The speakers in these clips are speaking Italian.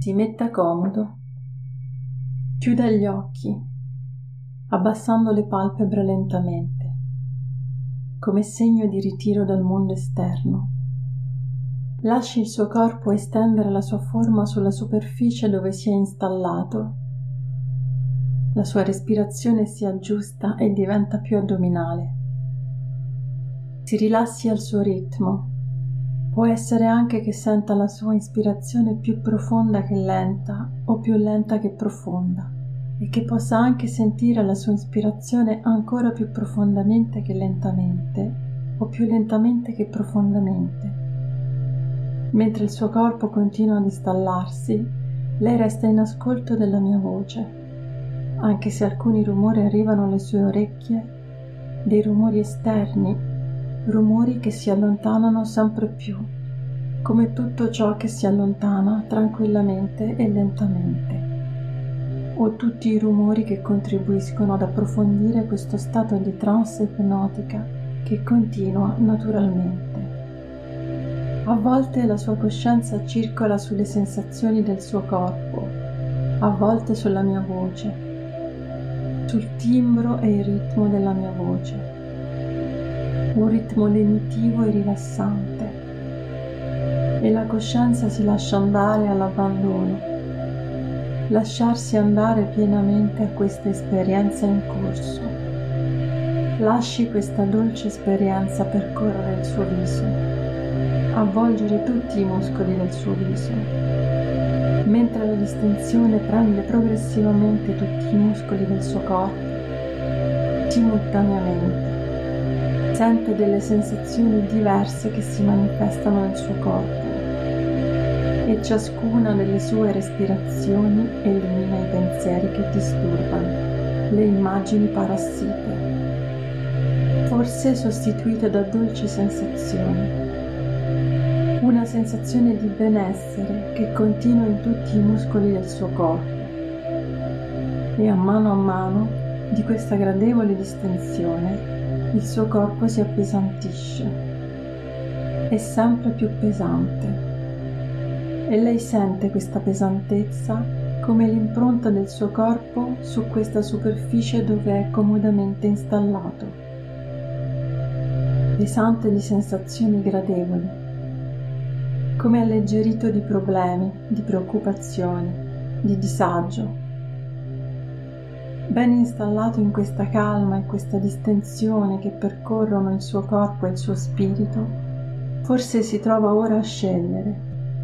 Si metta comodo, chiuda gli occhi, abbassando le palpebre lentamente, come segno di ritiro dal mondo esterno. Lasci il suo corpo estendere la sua forma sulla superficie dove si è installato. La sua respirazione si aggiusta e diventa più addominale. Si rilassi al suo ritmo. Può essere anche che senta la sua ispirazione più profonda che lenta o più lenta che profonda e che possa anche sentire la sua ispirazione ancora più profondamente che lentamente o più lentamente che profondamente. Mentre il suo corpo continua ad installarsi, lei resta in ascolto della mia voce, anche se alcuni rumori arrivano alle sue orecchie, dei rumori esterni, rumori che si allontanano sempre più, come tutto ciò che si allontana tranquillamente e lentamente, o tutti i rumori che contribuiscono ad approfondire questo stato di trance ipnotica che continua naturalmente. A volte la sua coscienza circola sulle sensazioni del suo corpo, a volte sulla mia voce, sul timbro e il ritmo della mia voce. Un ritmo lenitivo e rilassante, e la coscienza si lascia andare all'abbandono, lasciarsi andare pienamente a questa esperienza in corso. Lasci questa dolce esperienza percorrere il suo viso, avvolgere tutti i muscoli del suo viso, mentre la distensione prende progressivamente tutti i muscoli del suo corpo, simultaneamente. Sente delle sensazioni diverse che si manifestano nel suo corpo e ciascuna delle sue respirazioni elimina i pensieri che disturbano, le immagini parassite, forse sostituite da dolci sensazioni. Una sensazione di benessere che continua in tutti i muscoli del suo corpo e a mano di questa gradevole distensione il suo corpo si appesantisce, è sempre più pesante e lei sente questa pesantezza come l'impronta del suo corpo su questa superficie dove è comodamente installato, pesante di sensazioni gradevoli, come alleggerito di problemi, di preoccupazioni, di disagio. Ben installato in questa calma e questa distensione che percorrono il suo corpo e il suo spirito, forse si trova ora a scegliere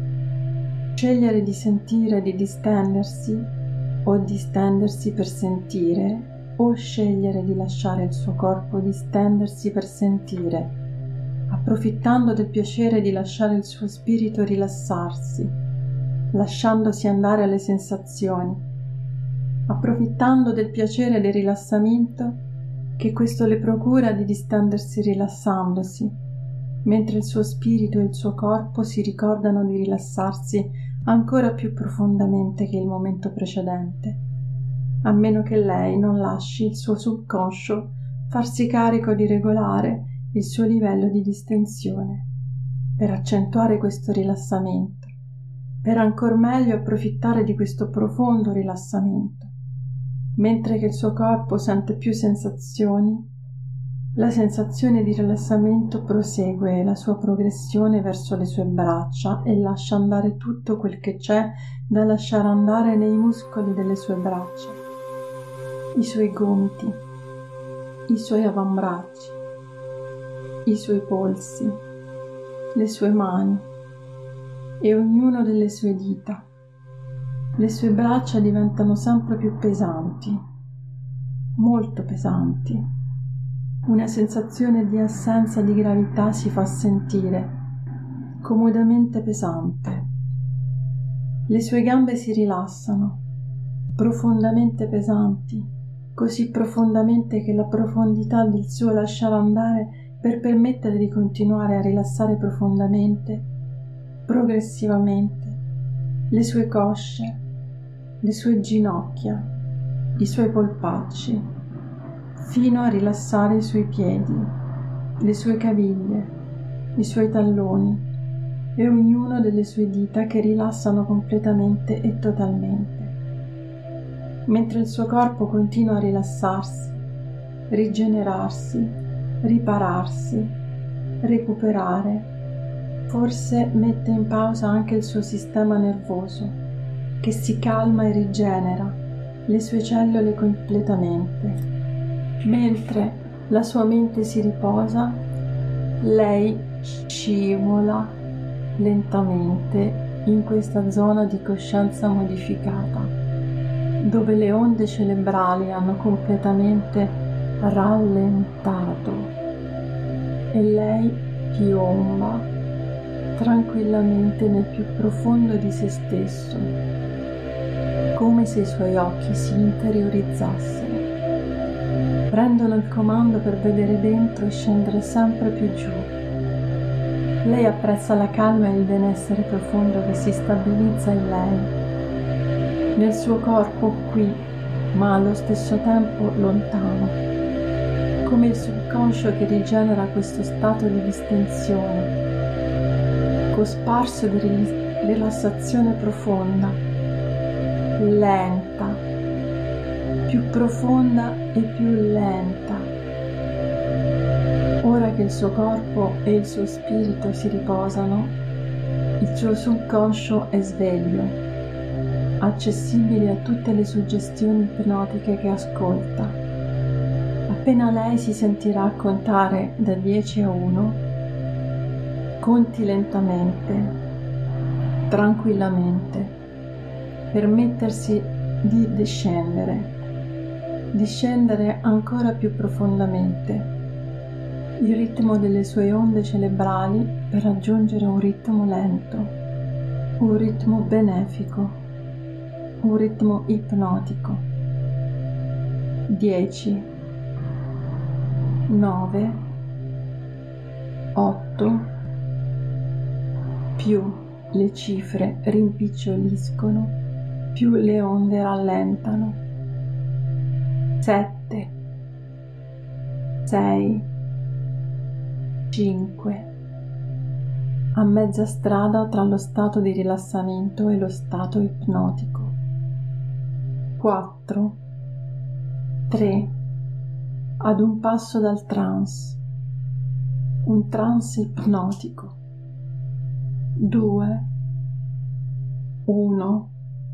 di sentire, di distendersi, o distendersi per sentire, o scegliere di lasciare il suo corpo distendersi per sentire, approfittando del piacere di lasciare il suo spirito rilassarsi, lasciandosi andare alle sensazioni, approfittando del piacere del rilassamento che questo le procura di distendersi rilassandosi, mentre il suo spirito e il suo corpo si ricordano di rilassarsi ancora più profondamente che il momento precedente, a meno che lei non lasci il suo subconscio farsi carico di regolare il suo livello di distensione, per accentuare questo rilassamento, per ancor meglio approfittare di questo profondo rilassamento. Mentre che il suo corpo sente più sensazioni, la sensazione di rilassamento prosegue la sua progressione verso le sue braccia e lascia andare tutto quel che c'è da lasciare andare nei muscoli delle sue braccia, i suoi gomiti, i suoi avambracci, i suoi polsi, le sue mani e ognuno delle sue dita. Le sue braccia diventano sempre più pesanti, molto pesanti. Una sensazione di assenza di gravità si fa sentire, comodamente pesante. Le sue gambe si rilassano, profondamente pesanti, così profondamente che la profondità del suo lasciare andare per permettere di continuare a rilassare profondamente, progressivamente, le sue cosce, le sue ginocchia, i suoi polpacci, fino a rilassare i suoi piedi, le sue caviglie, i suoi talloni, e ognuno delle sue dita che rilassano completamente e totalmente. Mentre il suo corpo continua a rilassarsi, rigenerarsi, ripararsi, recuperare, forse mette in pausa anche il suo sistema nervoso, che si calma e rigenera le sue cellule completamente. Mentre la sua mente si riposa, lei scivola lentamente in questa zona di coscienza modificata, dove le onde cerebrali hanno completamente rallentato e lei piomba tranquillamente nel più profondo di se stesso, come se i suoi occhi si interiorizzassero, prendono il comando per vedere dentro e scendere sempre più giù. Lei apprezza la calma e il benessere profondo che si stabilizza in lei, nel suo corpo qui, ma allo stesso tempo lontano, come il subconscio che rigenera questo stato di distensione, cosparso di rilassazione profonda, lenta, più profonda e più lenta. Ora che il suo corpo e il suo spirito si riposano, il suo subconscio è sveglio, accessibile a tutte le suggestioni ipnotiche che ascolta. Appena lei si sentirà contare da 10 a 1, conti lentamente, tranquillamente, permettersi di discendere ancora più profondamente il ritmo delle sue onde cerebrali per raggiungere un ritmo lento, un ritmo benefico, un ritmo ipnotico. 10, 9, 8, più le cifre rimpiccioliscono, più le onde rallentano. 7, 6, 5, a mezza strada tra lo stato di rilassamento e lo stato ipnotico. 4, 3, ad un passo dal trance, un trance ipnotico. 2, 1.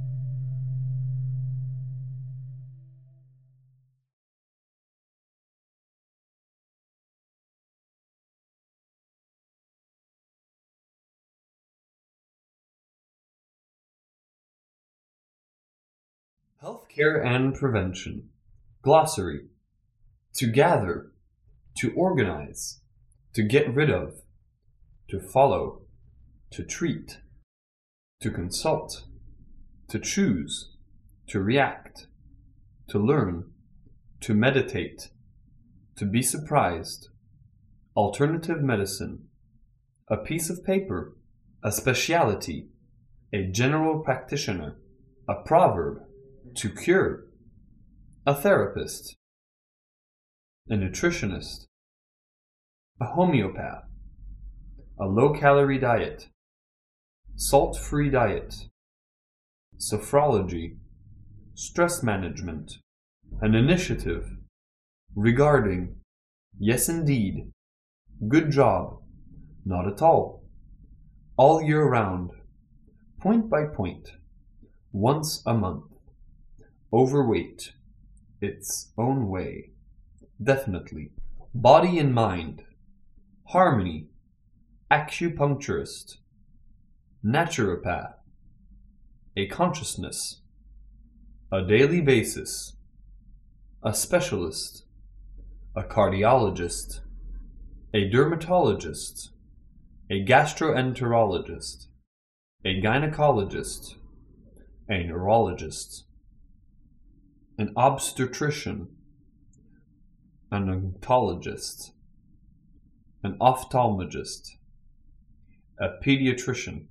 Healthcare and prevention. Glossary. To gather, to organize, to get rid of, to follow, to treat, to consult, to choose, to react, to learn, to meditate, to be surprised, alternative medicine, a piece of paper, a specialty, a general practitioner, a proverb, to cure, a therapist, a nutritionist, a homeopath, a low-calorie diet, salt-free diet, sophrology, stress management, an initiative, regarding, yes indeed, good job, not at all year round, point by point, once a month, overweight, its own way, definitely, body and mind, harmony, acupuncturist, naturopath, a consciousness, a daily basis, a specialist, a cardiologist, a dermatologist, a gastroenterologist, a gynecologist, a neurologist, an obstetrician, an oncologist, an ophthalmologist, a pediatrician,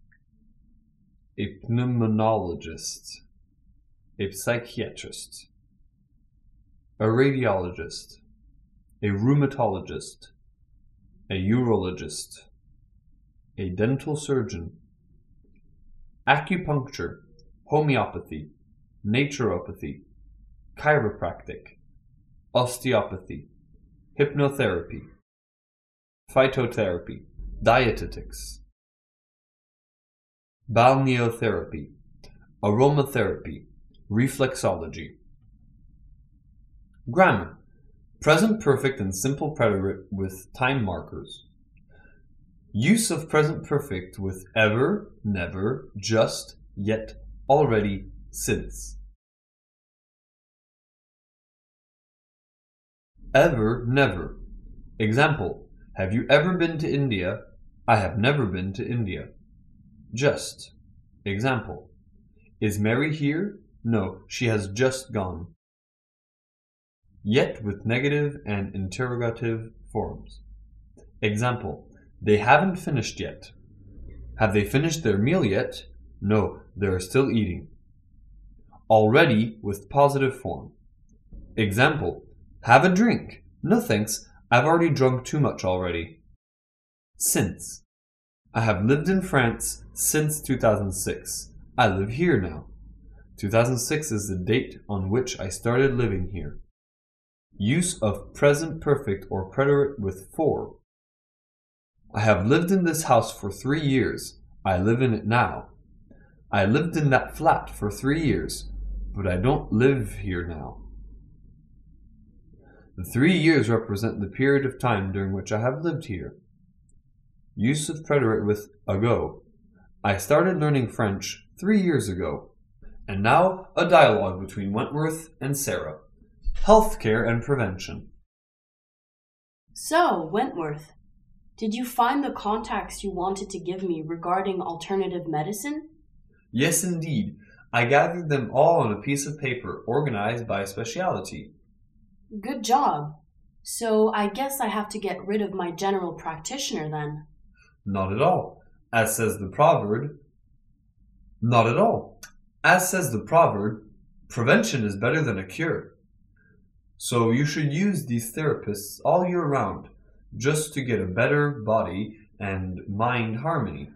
a pulmonologist, a psychiatrist, a radiologist, a rheumatologist, a urologist, a dental surgeon. Acupuncture, homeopathy, naturopathy, chiropractic, osteopathy, hypnotherapy, phytotherapy, dietetics, balneotherapy, aromatherapy, reflexology. Grammar: present perfect and simple preterite with time markers. Use of present perfect with ever, never, just, yet, already, since. Ever, never. Example: have you ever been to India? I have never been to India. Just. Example: is Mary here? No, she has just gone. Yet with negative and interrogative forms. Example: they haven't finished yet. Have they finished their meal yet? No, they are still eating. Already with positive form. Example: have a drink. No thanks, I've already drunk too much already. Since. I have lived in France since 2006. I live here now. 2006 is the date on which I started living here. Use of present perfect or preterite with for. I have lived in this house for 3 years. I live in it now. I lived in that flat for 3 years, but I don't live here now. The 3 years represent the period of time during which I have lived here. Use of preterite with ago. I started learning French 3 years ago. And now a dialogue between Wentworth and Sarah. Healthcare and prevention. So, Wentworth, did you find the contacts you wanted to give me regarding alternative medicine? Yes, indeed. I gathered them all on a piece of paper, organized by specialty. Good job. So I guess I have to get rid of my general practitioner then. Not at all. As says the proverb, not at all. As says the proverb, prevention is better than a cure. So you should use these therapists all year round, just to get a better body and mind harmony.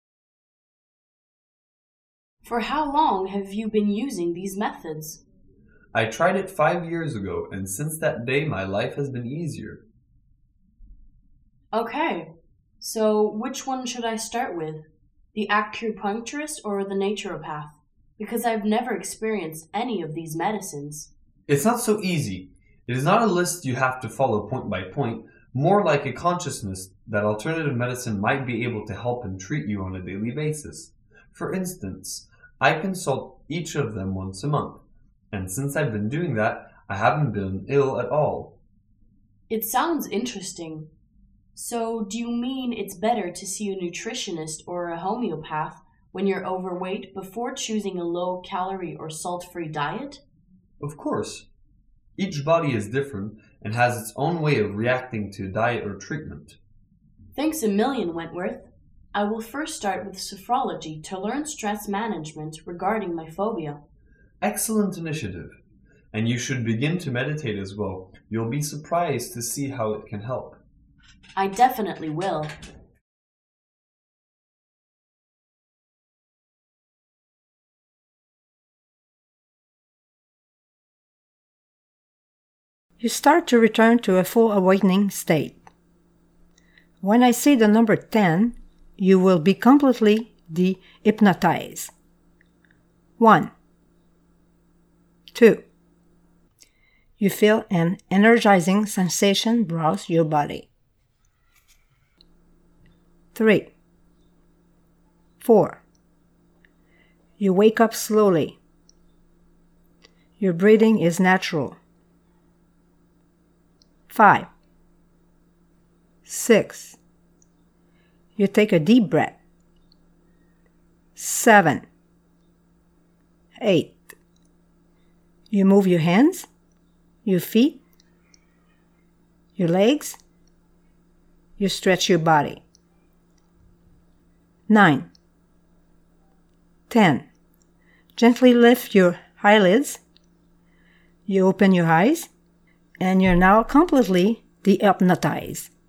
For how long have you been using these methods? I tried it 5 years ago, and since that day my life has been easier. Okay, so which one should I start with? The acupuncturist or the naturopath? Because I've never experienced any of these medicines. It's not so easy. It is not a list you have to follow point by point, more like a consciousness that alternative medicine might be able to help and treat you on a daily basis. For instance, I consult each of them once a month, and since I've been doing that, I haven't been ill at all. It sounds interesting. So, do you mean it's better to see a nutritionist or a homeopath when you're overweight before choosing a low-calorie or salt-free diet? Of course. Each body is different and has its own way of reacting to diet or treatment. Thanks a million, Wentworth. I will first start with sophrology to learn stress management regarding my phobia. Excellent initiative. And you should begin to meditate as well. You'll be surprised to see how it can help. I definitely will. You start to return to a full awakening state. When I say the number 10, you will be completely de-hypnotized. 1, 2. You feel an energizing sensation browse your body. 3, 4. You wake up slowly. Your breathing is natural. 5, 6. You take a deep breath. 7, 8. You move your hands, your feet, your legs. You stretch your body. 9, 10. Gently lift your eyelids. You open your eyes, and you're now completely de-hypnotized.